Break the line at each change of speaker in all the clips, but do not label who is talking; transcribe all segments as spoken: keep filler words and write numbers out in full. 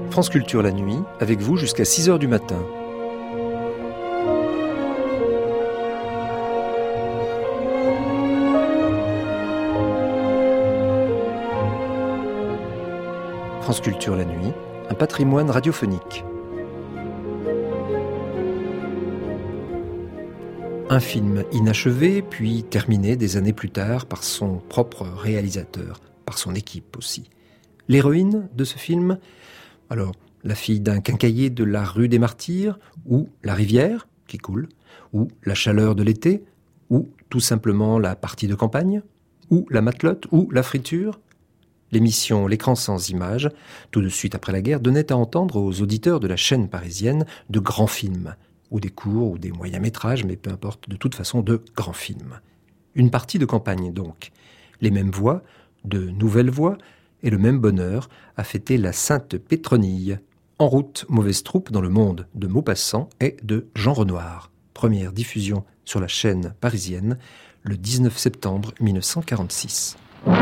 France Culture la nuit, avec vous jusqu'à six heures du matin. France Culture la nuit, un patrimoine radiophonique. Un film inachevé, puis terminé des années plus tard par son propre réalisateur, par son équipe aussi. L'héroïne de ce film, alors la fille d'un quincaillier de la rue des Martyrs, ou la rivière qui coule, ou la chaleur de l'été, ou tout simplement la partie de campagne, ou la matelote, ou la friture. L'émission L'écran sans images, tout de suite après la guerre, donnait à entendre aux auditeurs de la chaîne parisienne de grands films, ou des courts, ou des moyens-métrages, mais peu importe, de toute façon, de grands films. Une partie de campagne, donc. Les mêmes voix, de nouvelles voix, et le même bonheur à fêter la Sainte Pétronille. En route, mauvaise troupe dans le monde de Maupassant et de Jean Renoir. Première diffusion sur la chaîne parisienne, le dix-neuf septembre mille neuf cent quarante-six.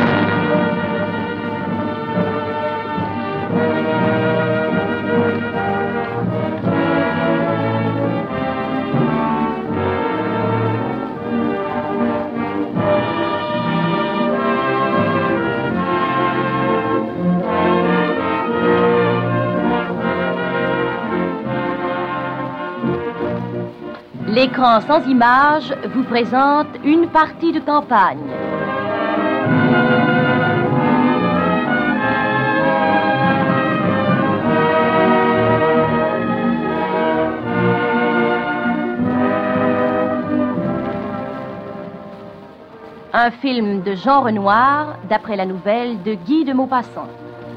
L'écran sans images vous présente une partie de campagne. Un film de Jean Renoir d'après la nouvelle de Guy de Maupassant.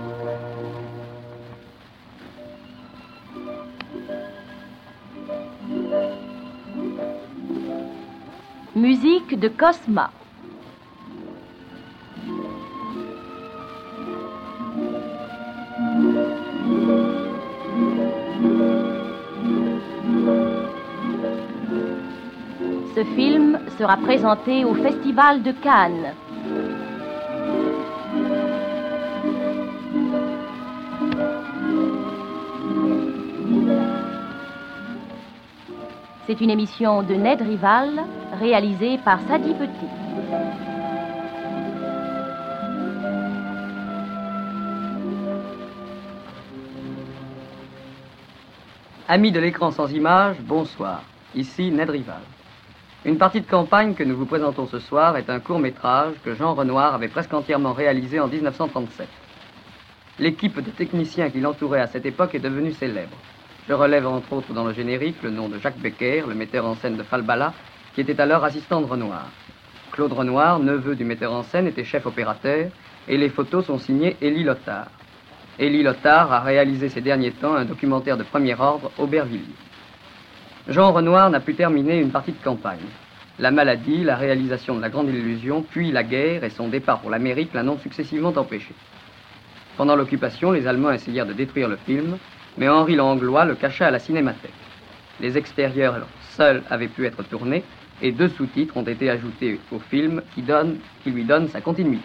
Musique de Cosma. Ce film sera présenté au Festival de Cannes. C'est une émission de Ned Rival, réalisée par Sadi Petit.
Amis de l'écran sans images, bonsoir. Ici Ned Rival. Une partie de campagne que nous vous présentons ce soir est un court-métrage que Jean Renoir avait presque entièrement réalisé en dix-neuf cent trente-sept. L'équipe de techniciens qui l'entourait à cette époque est devenue célèbre. Je relève entre autres dans le générique le nom de Jacques Becker, le metteur en scène de Falbala, qui était alors assistant de Renoir. Claude Renoir, neveu du metteur en scène, était chef opérateur, et les photos sont signées Élie Lothar. Élie Lothar a réalisé ces derniers temps un documentaire de premier ordre, Aubervilliers. Jean Renoir n'a pu terminer une partie de campagne. La maladie, la réalisation de La Grande Illusion, puis la guerre et son départ pour l'Amérique l'en ont successivement empêché. Pendant l'occupation, les Allemands essayèrent de détruire le film, mais Henri Langlois le cacha à la Cinémathèque. Les extérieurs seuls avaient pu être tournés et deux sous-titres ont été ajoutés au film qui, donne, qui lui donnent sa continuité.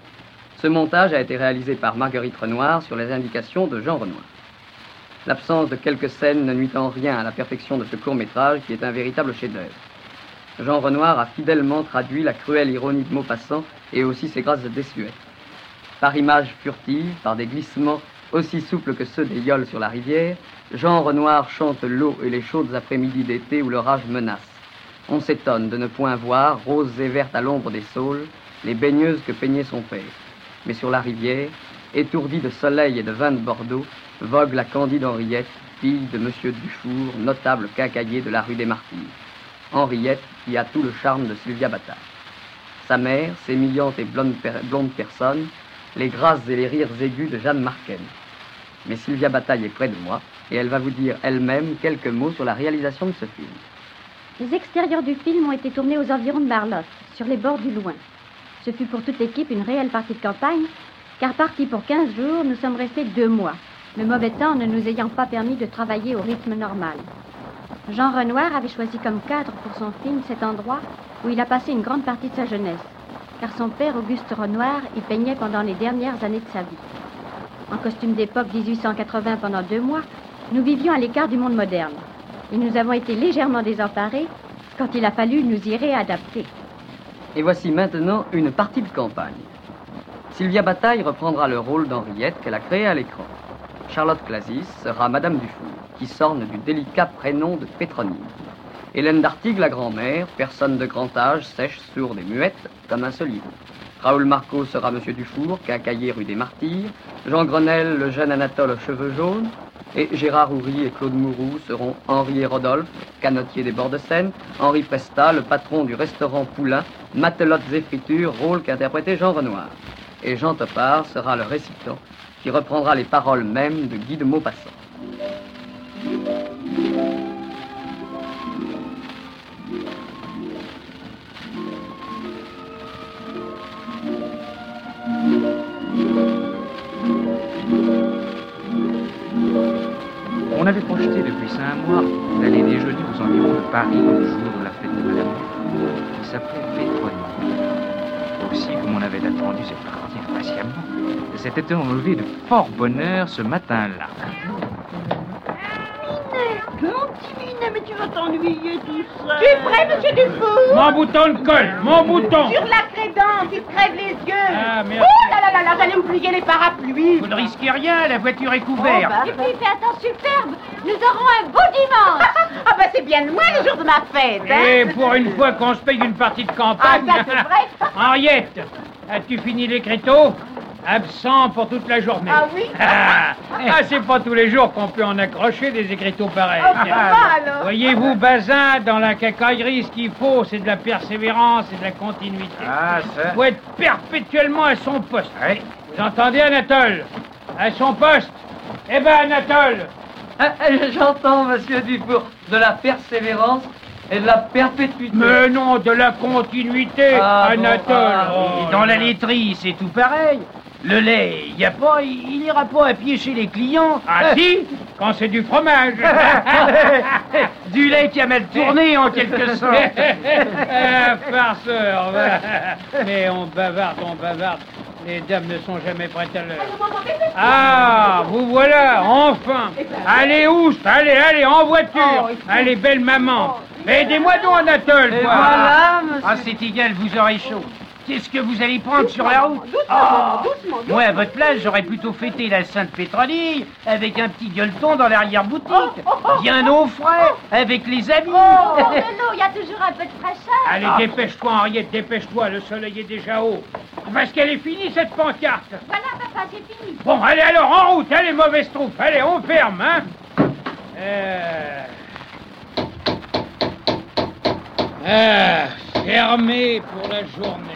Ce montage a été réalisé par Marguerite Renoir sur les indications de Jean Renoir. L'absence de quelques scènes ne nuit en rien à la perfection de ce court-métrage qui est un véritable chef-d'œuvre. Jean Renoir a fidèlement traduit la cruelle ironie de Maupassant et aussi ses grâces désuètes. Par images furtives, par des glissements aussi souples que ceux des yoles sur la rivière, Jean Renoir chante l'eau et les chaudes après-midi d'été où l'orage menace. On s'étonne de ne point voir, roses et vertes à l'ombre des saules, les baigneuses que peignait son père. Mais sur la rivière, étourdie de soleil et de vin de Bordeaux, vogue la candide Henriette, fille de Monsieur Dufour, notable quincaillier de la rue des Martyrs. Henriette qui a tout le charme de Sylvia Bataille. Sa mère, sémillante et blonde, per- blonde personne, les grâces et les rires aigus de Jeanne Marquenne. Mais Sylvia Bataille est près de moi et elle va vous dire elle-même quelques mots sur la réalisation de ce film.
Les extérieurs du film ont été tournés aux environs de Marlotte, sur les bords du Loing. Ce fut pour toute l'équipe une réelle partie de campagne, car partis pour quinze jours, nous sommes restés deux mois, le mauvais temps ne nous ayant pas permis de travailler au rythme normal. Jean Renoir avait choisi comme cadre pour son film cet endroit où il a passé une grande partie de sa jeunesse, car son père, Auguste Renoir, y peignait pendant les dernières années de sa vie. En costume d'époque dix-huit cent quatre-vingts pendant deux mois, nous vivions à l'écart du monde moderne. Et nous avons été légèrement désemparés quand il a fallu nous y réadapter.
Et voici maintenant une partie de campagne. Sylvia Bataille reprendra le rôle d'Henriette qu'elle a créé à l'écran. Charlotte Clasis sera Madame Dufour, qui s'orne du délicat prénom de Pétronille. Hélène d'Artigue, la grand-mère, personne de grand âge, sèche, sourde et muette, comme un solier. Raoul Marceau sera Monsieur Dufour, quincaillier rue des Martyrs. Jean Grenelle, le jeune Anatole aux cheveux jaunes. Et Gérard Houry et Claude Mouroux seront Henri et Rodolphe, canotiers des bords de Seine. Henri Presta, le patron du restaurant Poulain. Matelotes et fritures, rôle qu'interprétait Jean Renoir. Et Jean Topard sera le récitant, qui reprendra les paroles mêmes de Guy de Maupassant.
On avait projeté depuis cinq mois d'aller déjeuner aux environs de Paris le jour de la fête de Madame Dufour, qui s'appelait Pétronille. Aussi, comme on avait attendu cette partie impatiemment, s'était enlevé de fort bonheur ce matin-là.
Mon petit Minet, mais tu vas t'ennuyer tout seul.
Tu es prêt, monsieur Dufour?
Mon bouton de colle, mon bouton.
Sur la crédence, il te crève les yeux.
Ah, merci.
Oh là là là là, j'allais me plier les parapluies.
Vous ne risquez rien, la voiture est couverte.
Oh, bah,
Et puis, fais un temps superbe. Nous aurons un beau dimanche.
Ah bah c'est bien loin le jour de ma fête, hein.
Et pour une fois qu'on se paye une partie de campagne.
Ah, ça, c'est vrai.
Henriette, as-tu fini l'écriteau? Absent pour toute la journée.
Ah oui?
Ah, ah, c'est pas tous les jours qu'on peut en accrocher des écriteaux pareils.
Oh, c'est pas, alors.
Voyez-vous, Bazin, dans la cacaillerie, ce qu'il faut, c'est de la persévérance et de la continuité.
Ah, ça...
Faut être perpétuellement à son poste. Oui. Vous entendez, Anatole? À son poste. Eh ben, Anatole.
Ah, j'entends, Monsieur Dufour, de la persévérance et de la perpétuité.
Mais non, de la continuité,
Ah,
Anatole.
bon, ah,
Oh,
Et dans la laiterie, c'est tout pareil. Le lait, il y a pas, il n'ira pas à pied chez les clients.
Ah si, quand c'est du fromage.
Du lait qui a mal tourné, en quelque sorte.
Ah, farceur. Mais on bavarde, on bavarde. Les dames ne sont jamais prêtes à l'heure. Ah, vous voilà, enfin. Allez, oust, allez, allez, en voiture. Allez, belle maman. Aidez-moi donc, Anatole.
Et
quoi.
voilà, monsieur.
Ah, c'est égal, vous aurez chaud. Qu'est-ce que vous allez prendre sur la route?
Doucement,
Ah,
doucement, doucement.
moi, à votre place, j'aurais plutôt fêté la Sainte Pétronille avec un petit gueuleton dans l'arrière-boutique. Bien au frais, avec les amis.
Oh, de l'eau, il y a toujours un peu de fraîcheur.
Allez, dépêche-toi, Henriette, dépêche-toi. Le soleil est déjà haut. Parce qu'elle est finie, cette pancarte.
Voilà, papa, j'ai fini.
Bon, allez alors, en route, allez, mauvaise troupe, allez, on ferme, hein. Euh... Ah, fermé pour la journée.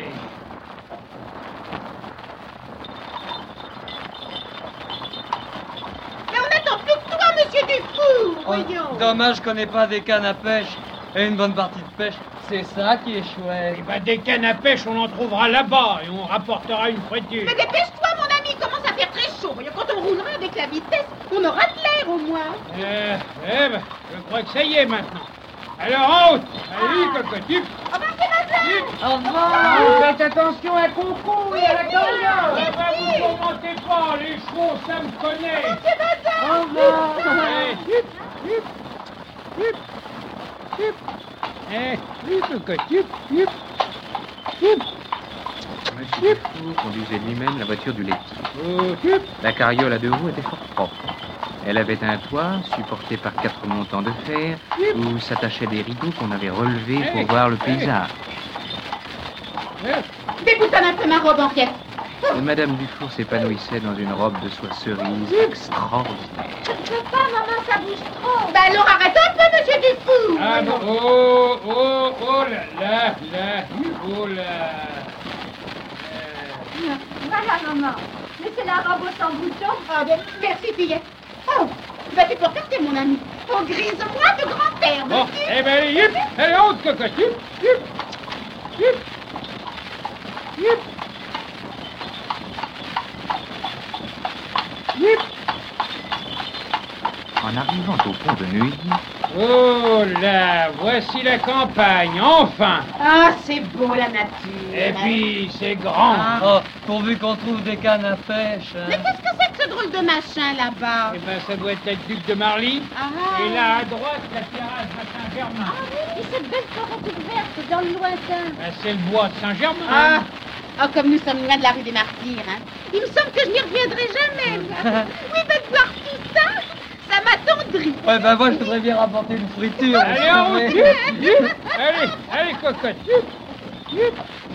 Mais on n'attend plus que toi, monsieur Dufour. Voyons.
Oh, dommage qu'on n'ait pas des cannes à pêche et une bonne partie de pêche. C'est ça qui est chouette.
Eh ben, des cannes à pêche, on en trouvera là-bas et on rapportera une friture.
Mais dépêche-toi, mon ami, il commence à faire très chaud. Voyons, quand on roulera avec la vitesse, on aura de l'air au moins.
Euh, eh ben, je crois que ça y est maintenant. Alors, en route. Allez, cocotique.
Ah bah c'est ma
Au revoir.
Faites attention à Conco et à la carrière.
oui,
Eh ben,
oui.
vous commentez pas, les chevaux, ça me connaît.
C'est Bazin.
Eh, hip, hip, hip, hip. Eh, hip, cocotique, hip, hip,
Monsieur Dufour conduisait lui-même la voiture du laitier.
oh, hip.
La carriole à deux roues était fort propre. Elle avait un toit supporté par quatre montants de fer où s'attachaient des rideaux qu'on avait relevés pour voir le paysage.
Déboutonne un peu ma robe en pièces.
Et Madame Dufour s'épanouissait dans une robe de soie cerise extraordinaire.
Je ne peux pas, maman, ça bouge trop.
Bah alors arrête un peu, monsieur Dufour.
Ah bon, oh, oh, oh là là, là, oh là. Euh,
Voilà, maman. Laissez la robe sans bouton.
Ah ben, merci, fillette. Oh, bah tu peux repartir, mon ami. Oh, grise-moi de grand-père,
Bon,
monsieur.
eh ben, allez, hip, allez, en haute, cocotte, hip, hip, hip, hip, hip.
En arrivant au pont de Neuilly,
Oh là, voici la campagne, enfin.
Ah, c'est beau, la nature.
Et puis, c'est grand.
Oh, pourvu qu'on trouve des cannes à pêche. hein.
Mais qu'est-ce que c'est que ce drôle de machin là-bas?
Eh ben, ça doit être le duc de Marly.
Ah.
Et là, à droite, la terrasse à Saint-Germain.
Ah oui, et cette belle forêt verte dans le lointain.
Ben, c'est le bois de Saint-Germain.
Ah. Oh, comme nous sommes loin de la rue des Martyrs, hein. Il me semble que je n'y reviendrai jamais. Oui, mais de voir tout ça, ça m'attendrit.
Ouais, ben moi, je voudrais bien rapporter une friture.
Allez, en route, vite, vite. Allez, allez, cocotte, vite, vite.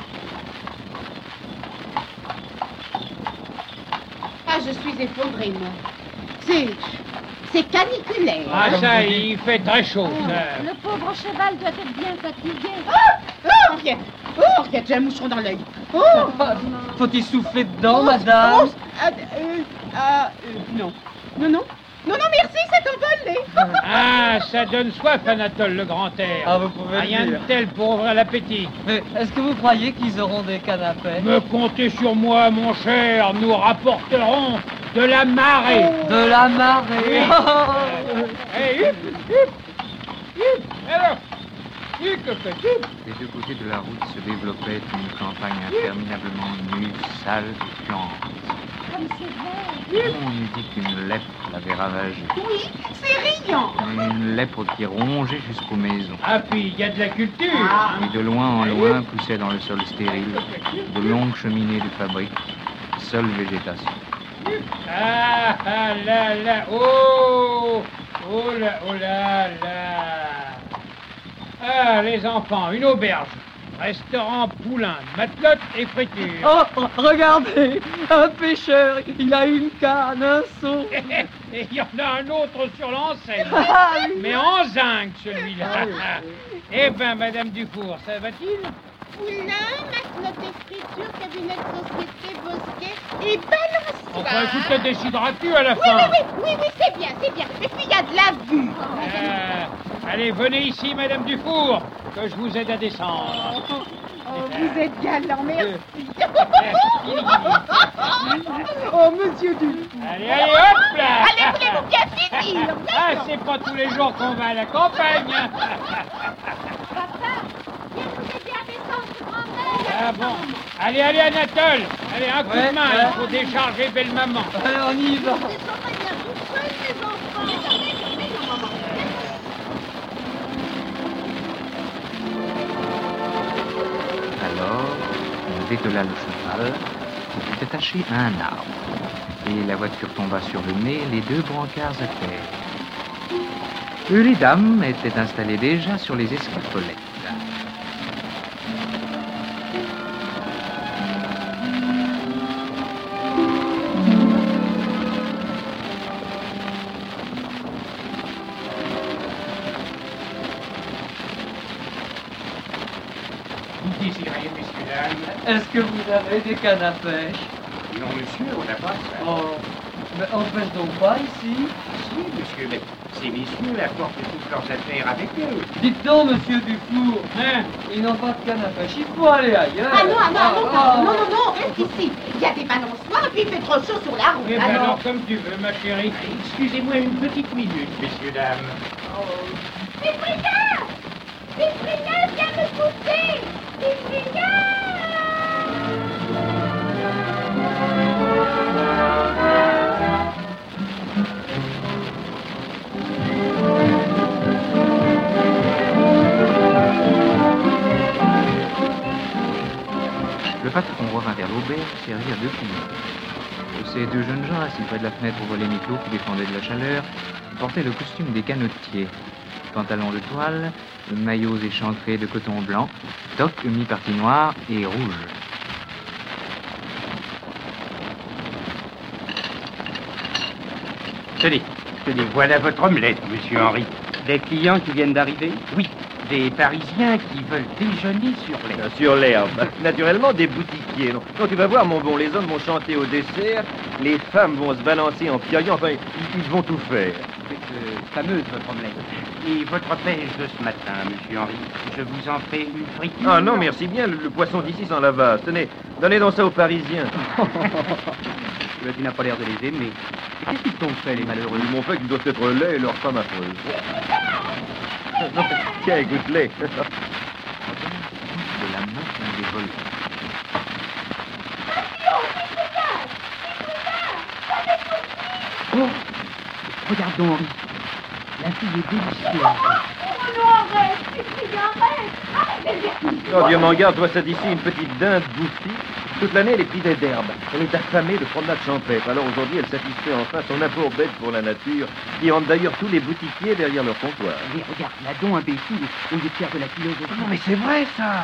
Ah, je suis effondrée, moi. C'est... c'est caniculaire.
Ah, ça, il fait très chaud.
Oh,
ça.
le pauvre cheval doit être bien fatigué.
Oh, oh, Henriette. Oh, Henriette, j'ai un moucheron dans l'œil. Oh.
Faut-y souffler dedans,
Oh,
madame.
oh, euh, euh, euh, non. Non, non. Non, non, merci, c'est envolé.
Ah, ça donne soif, Anatole, le grand air.
Ah, vous pouvez le
Rien de
dire.
tel pour ouvrir l'appétit.
Mais est-ce que vous croyez qu'ils auront des canapés?
Me comptez sur moi, mon cher, nous rapporterons de la marée.
De la marée.
Allez, hup, hup, hup. Alors, hup, cocotte, hup.
Des deux côtés de la route se développait une campagne interminablement nue, sale et puante.
Comme c'est vert.
On eût dit qu'une lèpre l'avait ravagée.
Oui, c'est riant.
Une lèpre qui rongeait jusqu'aux maisons.
Ah, puis il y a de la culture.
Ah.
hein.
Et de loin en loin poussaient dans le sol stérile de longues cheminées de fabriques, seule végétation.
Ah, ah, là, là, oh, oh là, oh là, là. Ah, les enfants, une auberge, restaurant poulain, matelote et friture.
Oh, regardez, un pêcheur, il a une canne, un seau.
Et il y en a un autre sur l'enseigne,
Ah, oui.
mais en zinc celui-là. Eh ben, Madame Dufour, ça va-t-il?
Poulain, matelote et friture, cabinet de société, bosquet et balançoire.
Enfin, écoute, te décideras-tu à la
Oui,
fin?
oui, oui, oui, oui, c'est bien, c'est bien. Et puis il y a de la vue.
Euh, allez, venez ici, Madame Dufour, que je vous aide à descendre.
Oh, vous êtes galant, merci. Oh, monsieur Dufour.
Allez, allez, hop là!
Allez, voulez-vous bien finir?
Ah, c'est pas tous les jours qu'on va à la campagne.
Papa, viens nous aider à descendre ce grand
Ah bon. Allez, allez, Anatole. Allez, un coup
Ouais,
de main,
ouais.
il faut décharger belle maman.
Allez, on y va.
Alors, on détela le cheval, qui fut attaché à un arbre. Et la voiture tomba sur le nez, les deux brancards à terre. Euh, Les dames étaient installées déjà sur les escarpolettes.
Vous désirez, messieurs, dames?
Est-ce que vous avez des cannes à pêche?
Non, monsieur, on n'a pas ça.
Oh, mais on pêche donc pas ici?
Si, monsieur, mais ces messieurs apportent toutes leurs affaires avec eux.
Dites donc, monsieur Dufour,
Hein?
ils n'ont pas de canne à pêche, il faut aller ailleurs.
Ah non, ah non, ah non,
Ah,
non, non, non, reste ici. Il y a des balançoires et puis il fait trop chaud sur la route.
Eh ben
alors.
alors, comme tu veux, ma chérie. Excusez-moi une petite minute, messieurs, dames.
Cyprien! Cyprien, viens me pousser! Cyprien!
Le patron revint vers l'auberge servir deux clients. Ces deux jeunes gens, assis près de la fenêtre au volet mi-clos qui défendait de la chaleur, portaient le costume des canotiers. Pantalon de toile, maillots échancrés de coton blanc, toque mi-partie noire et rouge.
Tenez, tenez, voilà votre omelette, monsieur Henri. Des clients qui viennent d'arriver? Oui, des Parisiens qui veulent déjeuner sur l'herbe.
Sur l'herbe. Naturellement, des boutiquiers. Non, non, tu vas voir, mon bon, les hommes vont chanter au dessert, les femmes vont se balancer en piaillant, enfin, ils, ils vont tout faire.
C'est euh, fameuse, votre omelette. Et votre pêche de ce matin, monsieur Henri, je vous en fais une friture?
Ah non, merci bien, le, le poisson d'ici s'en lava. Tenez, donnez donc ça aux Parisiens.
Tu n'as pas l'air de les aimer. Et qu'est-ce qu'ils t'ont fait, les malheureux?
Ils m'ont fait qu'ils doivent être laids et leur femme affreuse. Non, tiens, écoute-les.
De la main d'un des voleurs.
Regarde donc, Henri. La fille est délicieuse.
Oh non, arrête! Fille, arrête! Arrête, Bertie!
Oh, Dieu m'en garde, toi, ça d'ici, une petite dinde bouffie. Toute l'année, elle est privée d'herbe. Elle est affamée de promenade champêtre. Alors aujourd'hui, elle satisfait enfin son amour bête pour la nature, qui hante d'ailleurs tous les boutiquiers derrière leur comptoir.
Mais regarde, là donc, imbécile, au lieu de faire de la philosophie.
Non, mais c'est vrai, ça!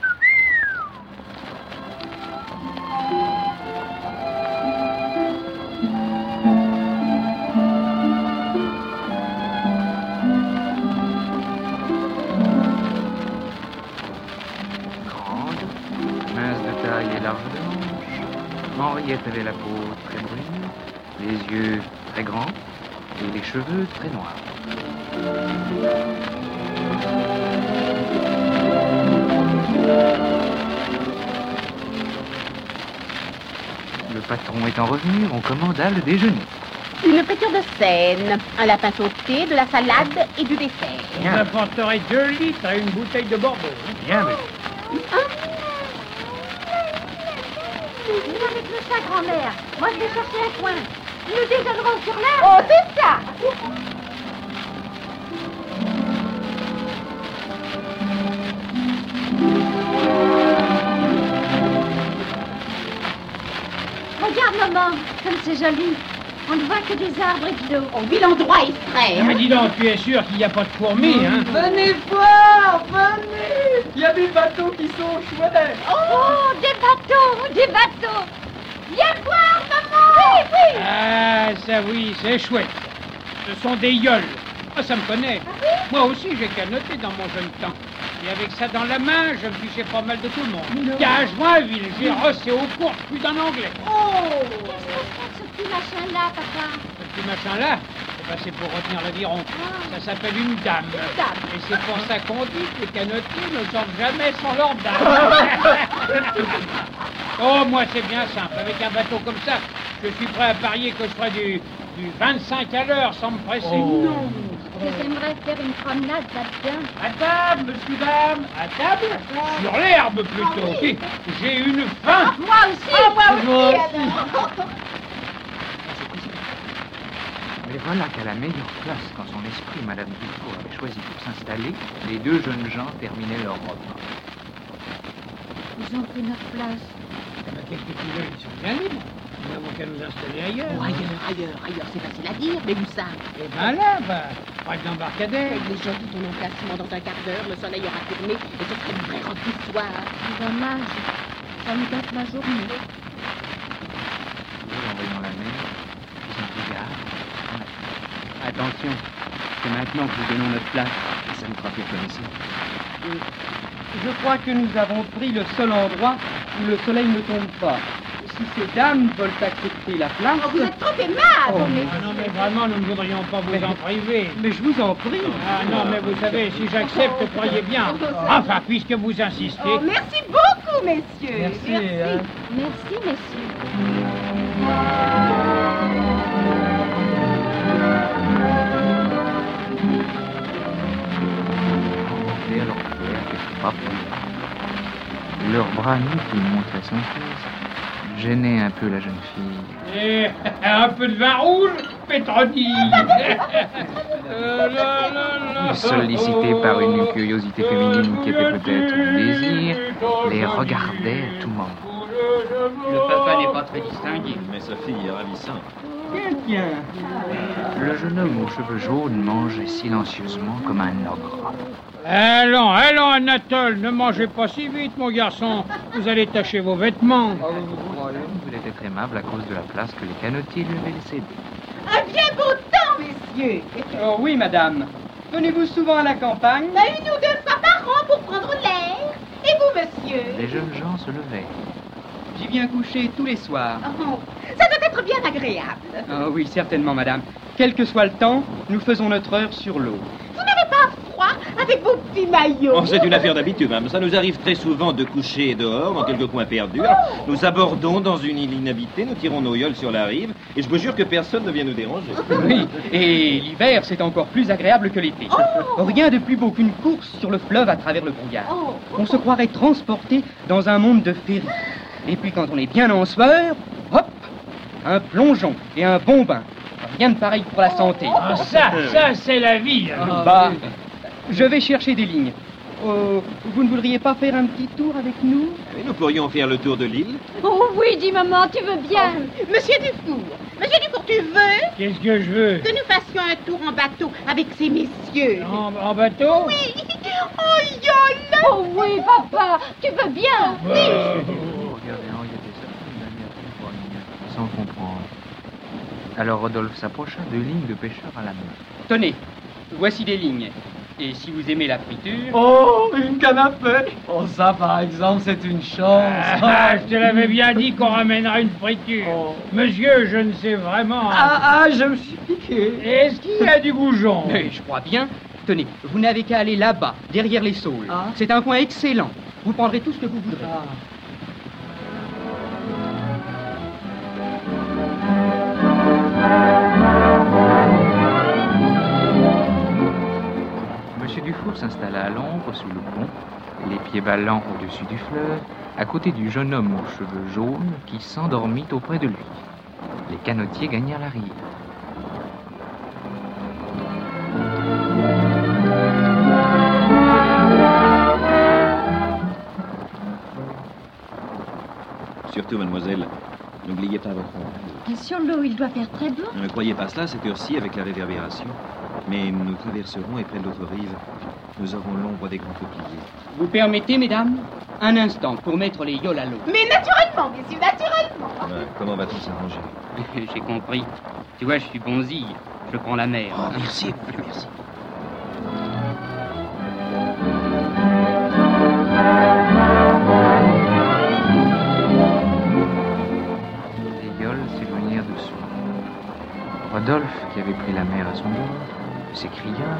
Henriette avait la peau très brune, les yeux très grands et les cheveux très noirs. Le patron étant revenu, on commanda le déjeuner.
Une friture de Seine, un lapin sauté, de la salade et du dessert.
Vous apporterez deux litres à une bouteille de Bordeaux.
Bien, mais...
Viens avec le chat, grand-mère. Moi, je vais chercher un coin. Nous déjeunerons sur l'herbe.
Oh, c'est ça!
Regarde, maman, comme c'est joli. On ne voit que des arbres et de l'eau.
Oh, oui, l'endroit est frais.
Mais dis donc, tu es sûr qu'il n'y a pas de fourmis, hein?
Venez voir, venez! Il y a des bateaux qui sont chouettes.
Oh, des bateaux, des bateaux. Viens voir, maman. Oui, oui.
Ah, ça oui, c'est chouette. Ce sont des yoles. Ah, ça me connaît. Moi aussi, j'ai canoté dans mon jeune temps. Et avec ça dans la main, je me fichais pas mal de tout le monde. Tiens, à Joinville, j'ai rossé au cours plus d'un anglais.
Oh! Qu'est-ce que c'est que ce petit machin-là, papa?
Ce petit machin-là, eh ben, c'est pour retenir l'aviron.
Ah.
Ça s'appelle une dame.
Une dame.
Et c'est pour ça qu'on dit que les canotiers ne sortent jamais sans leur dame. Oh, moi, c'est bien simple. Avec un bateau comme ça, je suis prêt à parier que je ferai du, du vingt-cinq à l'heure sans me presser.
Oh. Non. J'aimerais faire une promenade là-dedans.
À table, monsieur, dame. À table? Sur l'herbe, plutôt. Oui. J'ai une faim.
Moi aussi.
Oh, moi aussi,
Moi aussi.
alors.
Mais voilà qu'à la meilleure place, quand son esprit, Madame Villefort, avait choisi pour s'installer, les deux jeunes gens terminaient leur repas.
Ils ont pris notre place.
Qu'est-ce que tu veux? Ils sont bien libres. Nous n'avons qu'à nous installer ailleurs.
Oh, ailleurs, ailleurs, ailleurs, c'est facile à dire, mais où ça?
Eh ben là, bah, près de l'embarcadère.
Il est joli ton emplacement dans un quart d'heure, le soleil aura tourné et ce serait une vraie robe du soir.
C'est dommage. Ça nous gâte la journée.
En voyant la mer, ils ont regard. Attention, c'est maintenant que nous donnons notre place. Ça nous fera plus connaître.
Je crois que nous avons pris le seul endroit où le soleil ne tombe pas. Si ces dames veulent accepter la place...
Oh, vous êtes trop aimable,
Oh,
mais...
ah non, mais vraiment, nous ne voudrions pas vous en priver.
Mais je vous en prie.
Ah non, mais vous savez, si j'accepte, croyez bien. Enfin, puisque vous insistez.
Oh, merci beaucoup, messieurs.
Merci, hein.
Merci, messieurs.
Et alors, hop. Leurs bras nus qui montraient son fils gênaient un peu la jeune fille.
Et un peu de vin rouge, Pétronille. Euh, là, là, là.
Sollicité par une curiosité féminine qui était peut-être un désir, les regardait à tout moment.
Le papa n'est pas très distingué.
Mais sa fille est ravissante.
Tiens, tiens.
Le jeune homme aux cheveux jaunes mangeait silencieusement comme un ogre.
Allons, allons, Anatole, ne mangez pas si vite, mon garçon. Vous allez tacher vos vêtements.
Il voulait être aimable à cause de la place que les canotiers lui avaient laissée.
Un bien beau temps, messieurs.
Oh oui, madame. Venez-vous souvent à la campagne?
Bah, une ou deux fois par an pour prendre l'air. Et vous, monsieur?
Les jeunes gens se levaient.
J'y viens coucher tous les soirs.
Oh, ça doit être bien agréable.
Ah oui, certainement, madame. Quel que soit le temps, nous faisons notre heure sur l'eau.
Vous n'avez pas froid avec vos petits maillots?
Oh, c'est une affaire d'habitude, madame. Ça nous arrive très souvent de coucher dehors, dans quelques coins perdus. Alors, nous abordons dans une île inhabitée, nous tirons nos yoles sur la rive, et je vous jure que personne ne vient nous déranger.
Oui, et l'hiver, c'est encore plus agréable que l'été.
Oh.
Rien de plus beau qu'une course sur le fleuve à travers le brouillard.
Oh.
On se croirait transporté dans un monde de féerie. Et puis quand on est bien en sueur, hop, un plongeon et un bon bain.
rien de pareil pour la santé.
Ah, ça, ça, c'est la vie.
Ah, bah, je vais chercher des lignes. Oh, vous ne voudriez pas faire un petit tour avec nous?
Mais nous pourrions faire le tour de l'île.
Oh oui, dis maman, tu veux bien.
Oh, Monsieur Dufour, Monsieur Dufour, tu veux
Qu'est-ce que je veux?
que nous fassions un tour en bateau avec ces messieurs?
En, en bateau?
Oui. Oh, yola.
Oh oui, papa, tu veux bien?
Oui. Oh, regardez, Henriette et sa femme, une amie à pour une sans comprendre. Alors Rodolphe s'approcha de lignes de pêcheurs à la main.
Tenez, voici des lignes. Et si vous aimez la friture...
Oh, une canne à pêche. Oh, ça, par exemple, c'est une chance.
Ah, je te l'avais bien dit qu'on ramènera une friture.
Oh.
Monsieur, je ne sais vraiment...
Ah, ah, je me suis piqué.
Est-ce qu'il y a du goujon?
Mais je crois bien. Tenez, vous n'avez qu'à aller là-bas, derrière les saules.
Ah.
C'est un coin excellent. Vous prendrez tout ce que vous voudrez.
Ah.
Monsieur Dufour s'installa à l'ombre sous le pont, les pieds ballants au-dessus du fleuve, à côté du jeune homme aux cheveux jaunes qui s'endormit auprès de lui. Les canotiers gagnèrent la rive.
Surtout, mademoiselle, n'oubliez pas votre oreille.
Sur l'eau, il doit faire très beau.
Ne croyez pas cela, cette heure-ci, avec la réverbération. Mais nous traverserons et près de l'autre rive, nous aurons l'ombre des grands peupliers.
Vous permettez, mesdames, un instant pour mettre les yoles à l'eau.
Mais naturellement, messieurs, naturellement.
Ouais, comment va-t-on s'arranger?
J'ai compris. Tu vois, je suis bonzille. Je prends la mer.
Oh, merci, merci.
Les yoles s'éloignèrent dessous. Rodolphe, qui avait pris la mer à son bord, s'écria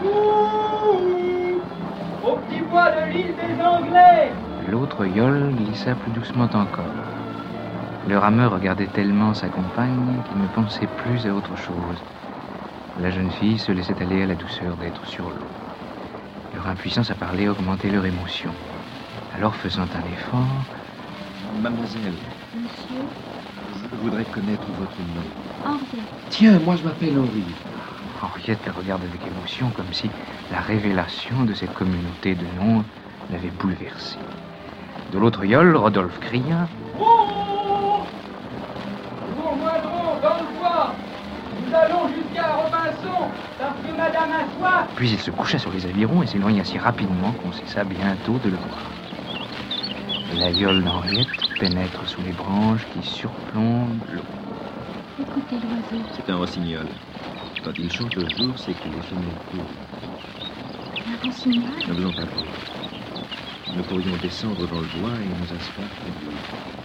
Au petit bois de l'île des Anglais.
L'autre yole glissa plus doucement encore. Le rameur regardait tellement sa compagne qu'il ne pensait plus à autre chose. La jeune fille se laissait aller à la douceur d'être sur l'eau. Leur impuissance à parler augmentait leur émotion. Alors, faisant un effort...
Mademoiselle,
Monsieur,
je voudrais connaître votre nom.
Henriette.
Tiens, moi je m'appelle Henri.
Henriette le regarde avec émotion, comme si la révélation de cette communauté de noms l'avait bouleversée. De l'autre yole, Rodolphe cria
Oh, vous rejoindrons dans le bois. Nous allons jusqu'à Robinson, parce que madame a soif.
Puis il se coucha sur les avirons et s'éloigna si rapidement qu'on cessa bientôt de le voir. La yole d'Henriette pénètre sous les branches qui surplombent l'eau.
Écoutez l'oiseau.
C'est un rossignol. Quand il chante le jour, c'est qu'il est femelles court.
Un rossignol.
Ne faisons pas peur. Nous pourrions descendre dans le bois et nous asseoir près de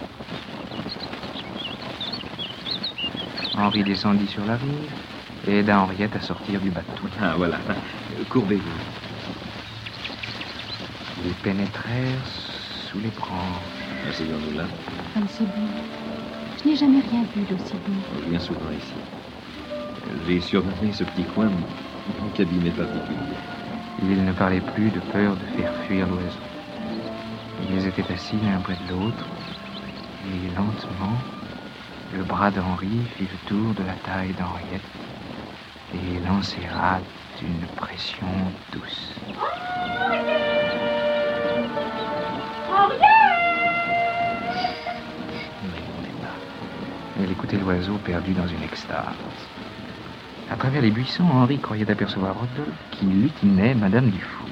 lui.
Henri descendit sur la rive et aida Henriette à sortir du bateau.
Ah, voilà. Courbez-vous.
Ils pénétrèrent sous les branches.
Asseyons-nous là.
Comme c'est beau. Je n'ai jamais rien vu d'aussi beau.
Je viens souvent ici. J'ai surnommé ce petit coin mon cabinet particulier.
Ils ne parlaient plus de peur de faire fuir l'oiseau. Ils étaient assis l'un près de l'autre, et lentement, le bras d'Henri fit le tour de la taille d'Henriette et l'enserra d'une pression douce. Elle écoutait l'oiseau perdu dans une extase. À travers les buissons, Henri croyait apercevoir Rodolphe qui lutinait Madame Dufour.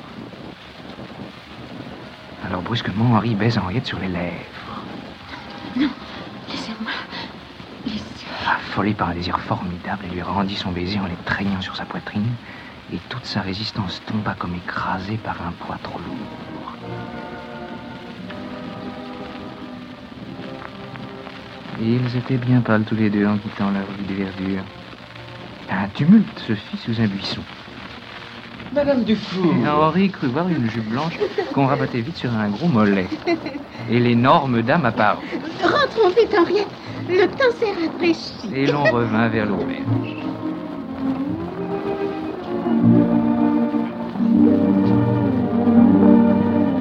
Alors brusquement, Henri baise Henriette sur les lèvres.
Non, laissez-moi. Laissez.
Affolé par un désir formidable, elle lui rendit son baiser en l'étreignant sur sa poitrine, et toute sa résistance tomba comme écrasée par un poids trop lourd. Et ils étaient bien pâles tous les deux en quittant la rue des Verdures. Un tumulte se fit sous un buisson.
Madame Dufour.
Et Henri crut voir une jupe blanche qu'on rabattait vite sur un gros mollet. Et l'énorme dame apparut.
Rentrons vite, Henriette. Le temps s'est rafraîchi.
Et l'on revint vers l'auberge.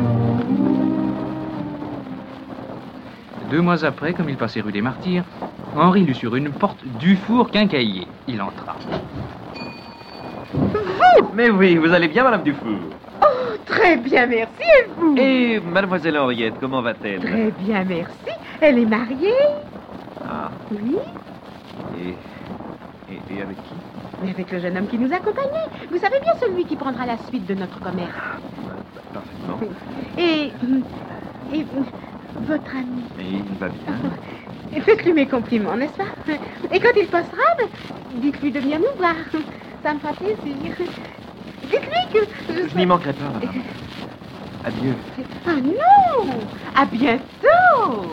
Deux mois après, comme il passait rue des Martyrs, Henri lut sur une porte Dufour quincaillier. Il entra.
Vous? Mais oui, vous allez bien, Madame Dufour?
Oh, très bien, merci. Et vous?
Et Mademoiselle Henriette, comment va-t-elle?
Très bien, merci. Elle est mariée?
Ah.
Oui.
Et, et, et avec qui?
Mais avec le jeune homme qui nous accompagnait. Vous savez bien, celui qui prendra la suite de notre commerce.
Parfaitement.
Et... Et... Votre ami?
Et il va bien.
Faites-lui mes compliments, n'est-ce pas? Et quand il passera, dites-lui de venir nous voir. Ça me fera plaisir. Dites-lui que...
Je, je n'y manquerai pas, madame. Adieu.
Ah non! À bientôt!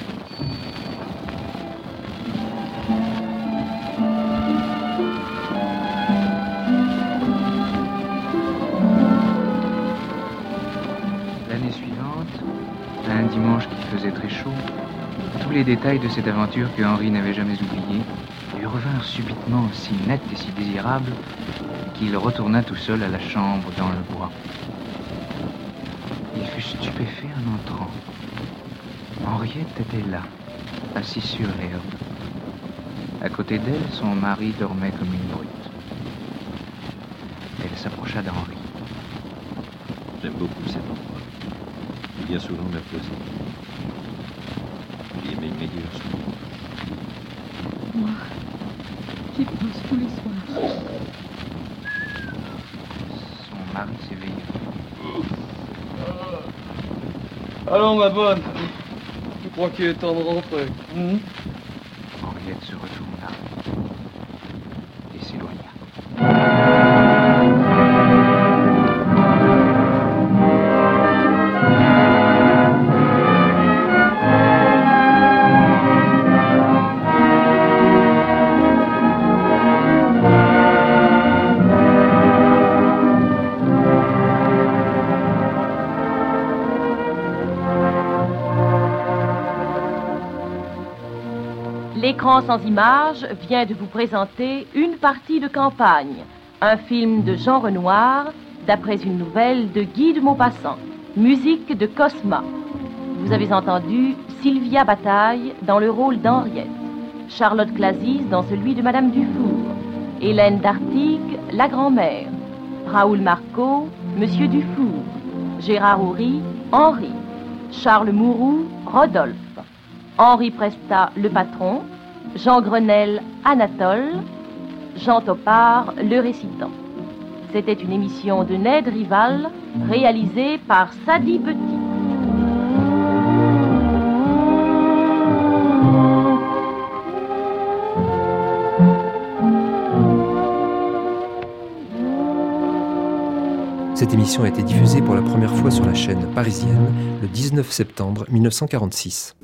L'année suivante, un dimanche qui faisait très chaud, tous les détails de cette aventure que Henri n'avait jamais oubliés lui revinrent subitement si nets et si désirables qu'il retourna tout seul à la chambre dans le bois. Il fut stupéfait en entrant. Henriette était là, assise sur l'herbe. À côté d'elle, son mari dormait comme une brute. Elle s'approcha d'Henri.
J'aime beaucoup cet endroit. Bien souvent me poser. Il est mes meilleurs souvenirs.
Moi, j'y pense tous les soirs.
Son mari s'éveilla.
Allons, ma bonne. Je crois qu'il est temps de rentrer. Mmh.
Henriette se retourna et s'éloigna.
L'écran sans images vient de vous présenter Une partie de campagne, un film de Jean Renoir d'après une nouvelle de Guy de Maupassant, musique de Cosma. Vous avez entendu Sylvia Bataille dans le rôle d'Henriette, Charlotte Clasis dans celui de Madame Dufour, Hélène Dartigue, la grand-mère, Raoul Marceau, Monsieur Dufour, Gérard Houry, Henri, Charles Mouroux, Rodolphe, Henri Prestat, le patron, Jean Grenelle, Anatole, Jean Topard, le récitant. C'était une émission de Ned Rival, réalisée par Sadi Petit.
Cette émission a été diffusée pour la première fois sur la chaîne parisienne le dix-neuf septembre mille neuf cent quarante-six.